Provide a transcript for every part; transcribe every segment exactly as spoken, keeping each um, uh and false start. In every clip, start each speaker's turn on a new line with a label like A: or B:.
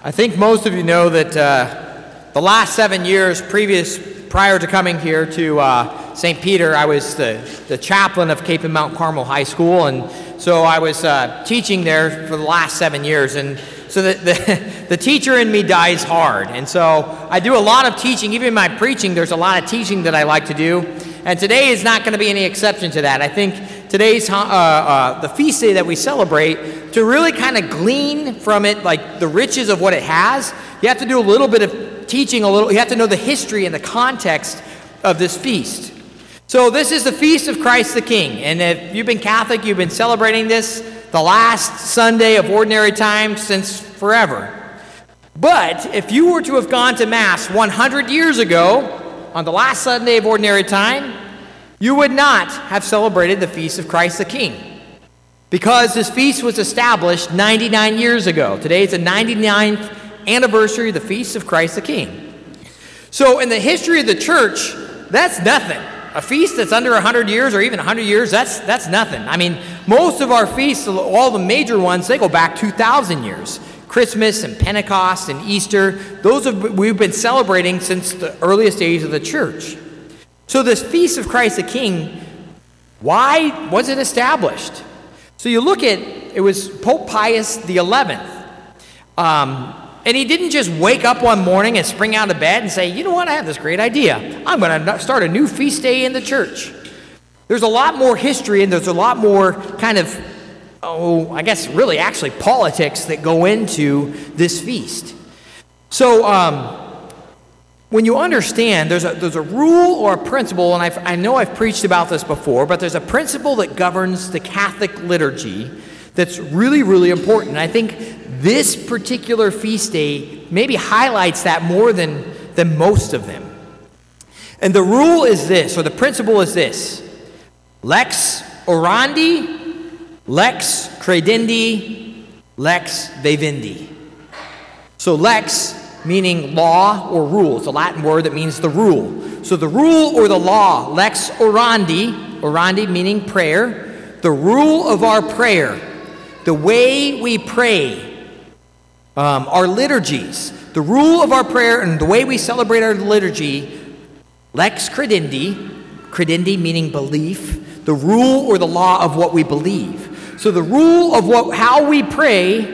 A: I think most of you know that uh, the last seven years previous, prior to coming here to uh, Saint Peter, I was the, the chaplain of Cape and Mount Carmel High School, and so I was uh, teaching there for the last seven years, and so the, the, the teacher in me dies hard, and so I do a lot of teaching. Even in my preaching, there's a lot of teaching that I like to do, and today is not going to be any exception to that. I think today's uh, uh, the feast day that we celebrate, to really kind of glean from it like the riches of what it has, you have to do a little bit of teaching, a little. You have to know the history and the context of this feast. So this is the Feast of Christ the King, and if you've been Catholic, you've been celebrating this the last Sunday of Ordinary Time since forever. But if you were to have gone to Mass one hundred years ago on the last Sunday of Ordinary Time, you would not have celebrated the Feast of Christ the King, because this feast was established ninety-nine years ago. Today is the ninety-ninth anniversary of the Feast of Christ the King. So in the history of the church, that's nothing. A feast that's under one hundred years or even one hundred years, that's that's nothing. I mean, most of our feasts, all the major ones, they go back two thousand years. Christmas and Pentecost and Easter, those have, we've been celebrating since the earliest days of the church. So this Feast of Christ the King, why was it established? So you look at, it was Pope Pius the eleventh. Um, and he didn't just wake up one morning and spring out of bed and say, you know what, I have this great idea. I'm going to start a new feast day in the church. There's a lot more history, and there's a lot more kind of, oh, I guess really actually politics that go into this feast. So um, when you understand, there's a, there's a rule or a principle, and I've, I know I've preached about this before, but there's a principle that governs the Catholic liturgy that's really, really important. And I think this particular feast day maybe highlights that more than, than most of them. And the rule is this, or the principle is this: lex orandi, lex credendi, lex vivendi. So lex meaning law or rule. It's a Latin word that means the rule. So the rule or the law, lex orandi, orandi meaning prayer, the rule of our prayer, the way we pray, um, our liturgies, the rule of our prayer and the way we celebrate our liturgy, lex credendi, credendi meaning belief, the rule or the law of what we believe. So the rule of what how we pray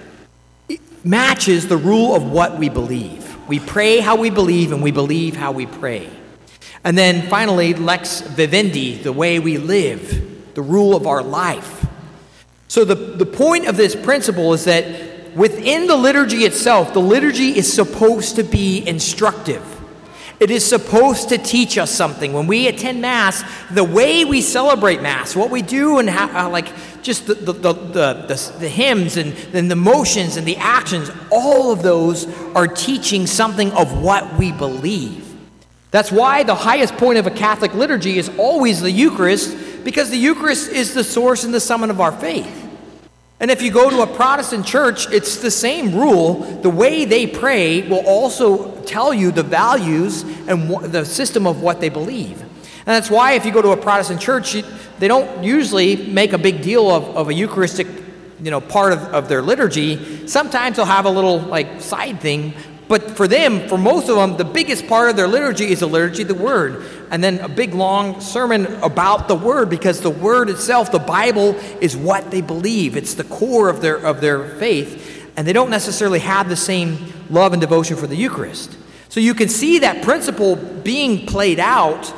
A: matches the rule of what we believe. We pray how we believe, and we believe how we pray. And then finally, lex vivendi, the way we live, the rule of our life. So the, the point of this principle is that within the liturgy itself, the liturgy is supposed to be instructive. It is supposed to teach us something. When we attend Mass, the way we celebrate Mass, what we do, and how, uh, like just the the, the, the, the hymns and then the motions and the actions, all of those are teaching something of what we believe. That's why the highest point of a Catholic liturgy is always the Eucharist, because the Eucharist is the source and the summit of our faith. And if you go to a Protestant church, it's the same rule. The way they pray will also tell you the values and the system of what they believe. And that's why if you go to a Protestant church, they don't usually make a big deal of, of a Eucharistic, you know, part of, of their liturgy. Sometimes they'll have a little like side thing, but for them, for most of them, the biggest part of their liturgy is the liturgy of the Word. And then a big long sermon about the Word, because the Word itself, the Bible, is what they believe. It's the core of their of their faith. And they don't necessarily have the same love and devotion for the Eucharist. So you can see that principle being played out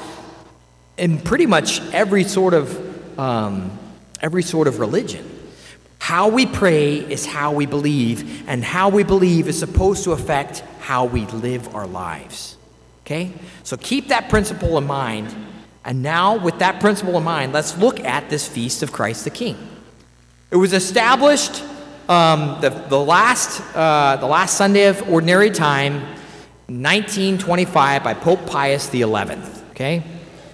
A: in pretty much every sort of um, every sort of religion. How we pray is how we believe, and how we believe is supposed to affect how we live our lives. Okay? So keep that principle in mind. And now, with that principle in mind, let's look at this Feast of Christ the King. It was established um, the, the, last, uh, the last Sunday of Ordinary Time, nineteen twenty-five, by Pope Pius the eleventh. Okay?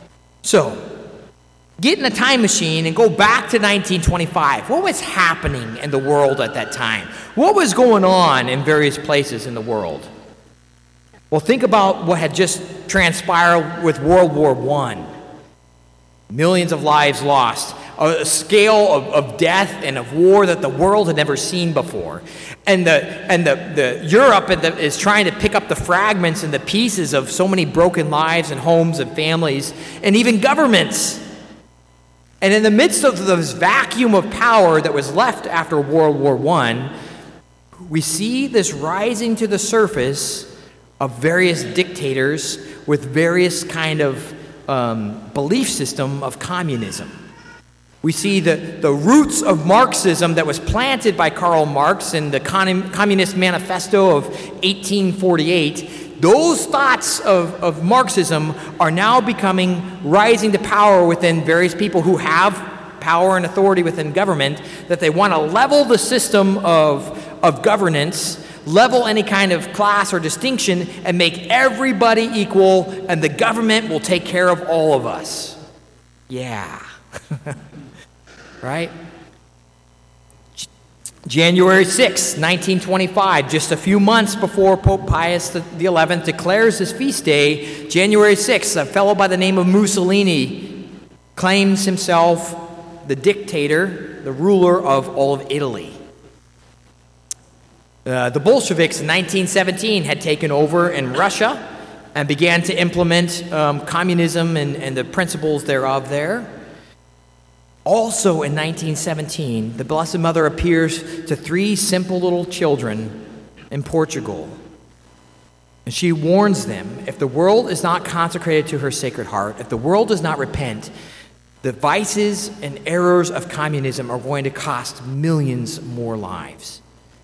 A: So, get in a time machine and go back to nineteen twenty-five. What was happening in the world at that time? What was going on in various places in the world? Well, think about what had just transpired with World War One. Millions of lives lost. a scale of, of death and of war that the world had never seen before. And the and the, the Europe and the, is trying to pick up the fragments and the pieces of so many broken lives and homes and families and even governments. And in the midst of this vacuum of power that was left after World War One, we see this rising to the surface of various dictators with various kind of um, belief system of communism. We see the, the roots of Marxism that was planted by Karl Marx in the Con- Communist Manifesto of eighteen forty-eight. Those thoughts of, of Marxism are now becoming, rising to power within various people who have power and authority within government, that they want to level the system of, of governance, level any kind of class or distinction, and make everybody equal, and the government will take care of all of us. Yeah. Right? January sixth, nineteen twenty-five, just a few months before Pope Pius the eleventh declares his feast day, January sixth, a fellow by the name of Mussolini claims himself the dictator, the ruler of all of Italy. Uh, the Bolsheviks in nineteen seventeen had taken over in Russia and began to implement um, communism and, and the principles thereof there. Also in nineteen seventeen, the Blessed Mother appears to three simple little children in Portugal. And she warns them, if the world is not consecrated to her Sacred Heart, if the world does not repent, the vices and errors of communism are going to cost millions more lives.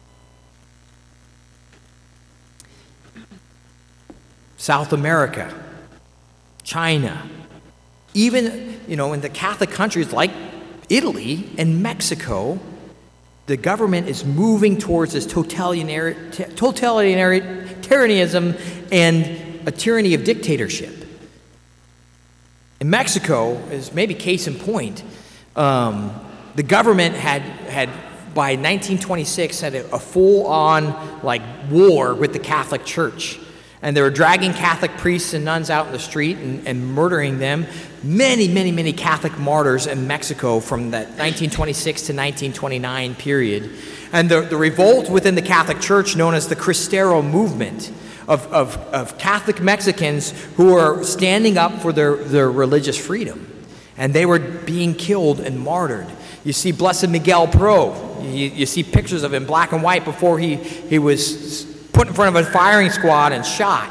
A: South America, China, even, you know, in the Catholic countries like Italy and Mexico, the government is moving towards this totalitarian, totalitarianism and a tyranny of dictatorship. In Mexico, is maybe case in point, um, the government had, had by nineteen twenty-six, had a, a full-on like war with the Catholic Church. And they were dragging Catholic priests and nuns out in the street and, and murdering them. Many, many, many Catholic martyrs in Mexico from that nineteen twenty-six to nineteen twenty-nine period. And the, the revolt within the Catholic Church, known as the Cristero movement, of, of, of Catholic Mexicans who are standing up for their, their religious freedom. And they were being killed and martyred. You see Blessed Miguel Pro. You, you see pictures of him black and white before he, he was put in front of a firing squad and shot.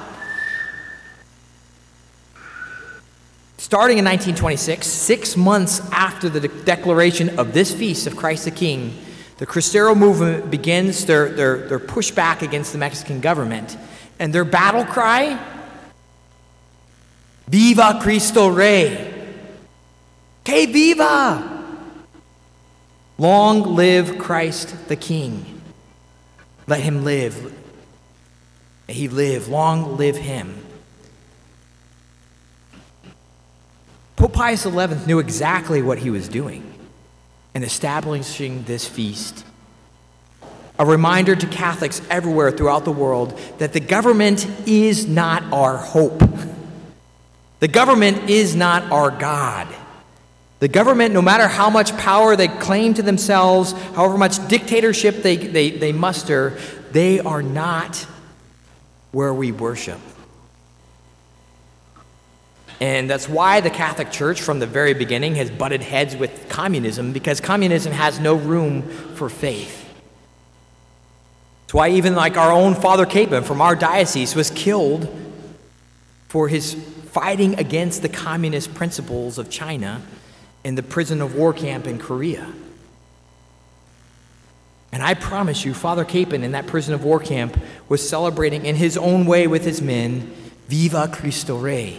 A: Starting in nineteen twenty-six, six months after the de- declaration of this feast of Christ the King, the Cristero movement begins their, their, their pushback against the Mexican government. And their battle cry, Viva Cristo Rey! Que viva! Long live Christ the King. Let him live. He live, long live him. Pope Pius the eleventh knew exactly what he was doing in establishing this feast. A reminder to Catholics everywhere throughout the world that the government is not our hope. The government is not our God. The government, no matter how much power they claim to themselves, however much dictatorship they, they, they muster, they are not where we worship. And that's why the Catholic Church from the very beginning has butted heads with communism, because communism has no room for faith. That's why even like our own Father Capon from our diocese was killed for his fighting against the communist principles of China in the prison of war camp in Korea. And I promise you, Father Capon in that prison of war camp was celebrating in his own way with his men, Viva Cristo Rey.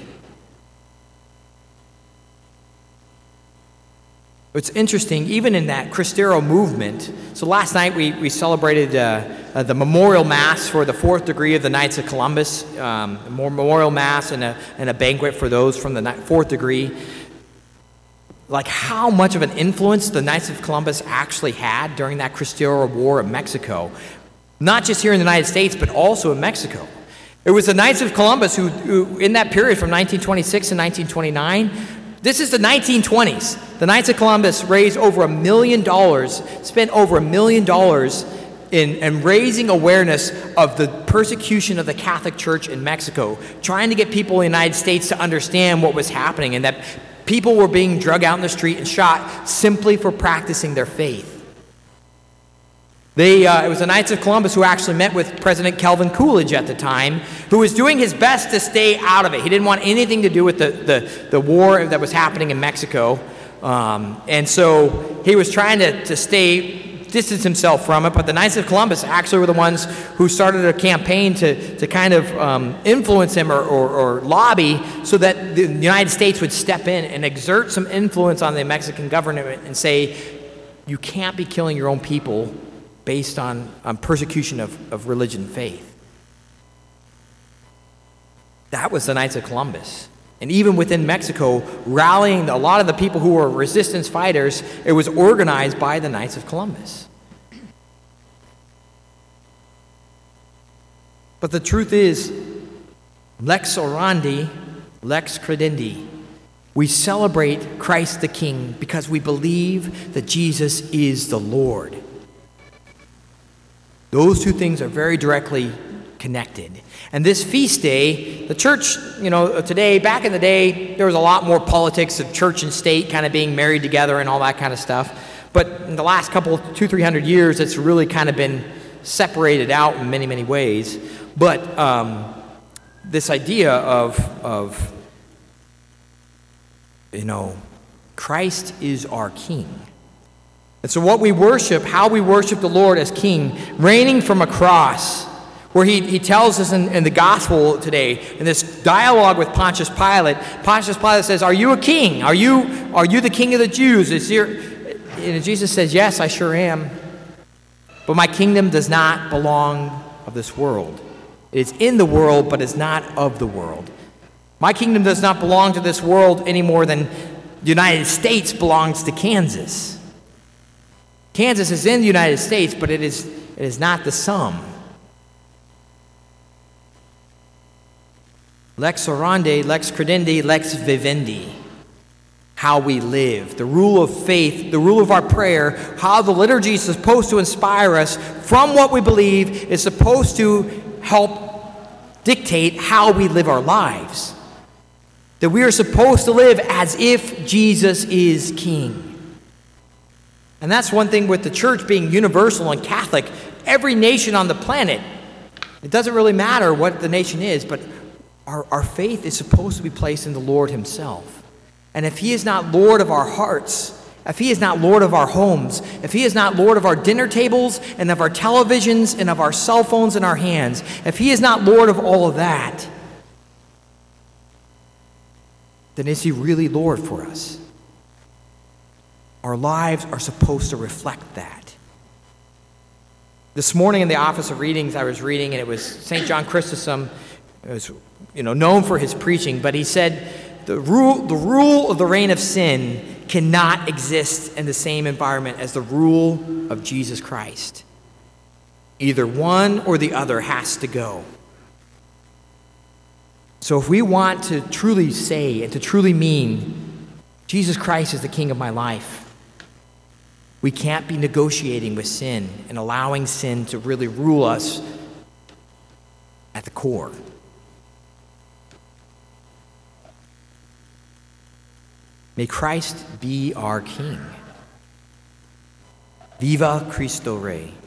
A: It's interesting, even in that Cristero movement. So last night we, we celebrated uh, uh, the memorial mass for the fourth degree of the Knights of Columbus, um, a memorial mass and a, and a banquet for those from the fourth degree. Like how much of an influence the Knights of Columbus actually had during that Cristero War in Mexico. Not just here in the United States, but also in Mexico. It was the Knights of Columbus who, who in that period from nineteen twenty-six to nineteen twenty-nine, This is the nineteen twenties. The Knights of Columbus raised over a million dollars, spent over a million dollars in, in raising awareness of the persecution of the Catholic Church in Mexico, trying to get people in the United States to understand what was happening and that people were being dragged out in the street and shot simply for practicing their faith. They, uh, it was the Knights of Columbus who actually met with President Calvin Coolidge at the time, who was doing his best to stay out of it. He didn't want anything to do with the, the, the war that was happening in Mexico. Um, and so he was trying to, to stay, distance himself from it. But the Knights of Columbus actually were the ones who started a campaign to, to kind of um, influence him or, or, or lobby so that the United States would step in and exert some influence on the Mexican government and say, you can't be killing your own people based on, on persecution of, of religion and faith. That was the Knights of Columbus. And even within Mexico, rallying a lot of the people who were resistance fighters, it was organized by the Knights of Columbus. But the truth is, lex orandi, lex credendi. We celebrate Christ the King because we believe that Jesus is the Lord. Those two things are very directly connected. And this feast day, the church, you know, today, back in the day, there was a lot more politics of church and state kind of being married together and all that kind of stuff. But in the last couple, two, three hundred years, it's really kind of been separated out in many, many ways. But um, this idea of, of, you know, Christ is our King. And so what we worship, how we worship the Lord as King, reigning from a cross, where he, he tells us in, in the gospel today, in this dialogue with Pontius Pilate, Pontius Pilate says, are you a king? Are you, are you the king of the Jews? Is your, and Jesus says, yes, I sure am. But my kingdom does not belong of this world. It is in the world, but is not of the world. My kingdom does not belong to this world any more than the United States belongs to Kansas. Kansas is in the United States, but it is, it is not the sum. Lex orandi, lex credendi, lex vivendi. How we live, the rule of faith, the rule of our prayer, how the liturgy is supposed to inspire us from what we believe is supposed to help dictate how we live our lives. That we are supposed to live as if Jesus is King. And that's one thing with the church being universal and Catholic. Every nation on the planet, it doesn't really matter what the nation is, but our, our faith is supposed to be placed in the Lord himself. And if he is not Lord of our hearts, if he is not Lord of our homes, if he is not Lord of our dinner tables and of our televisions and of our cell phones in our hands, if he is not Lord of all of that, then is he really Lord for us? Our lives are supposed to reflect that. This morning in the Office of Readings, I was reading, and it was Saint John Chrysostom. It was, you know, known for his preaching, but he said the rule, the rule of the reign of sin cannot exist in the same environment as the rule of Jesus Christ. Either one or the other has to go. So if we want to truly say and to truly mean Jesus Christ is the King of my life, we can't be negotiating with sin and allowing sin to really rule us at the core. May Christ be our King. Viva Cristo Rey.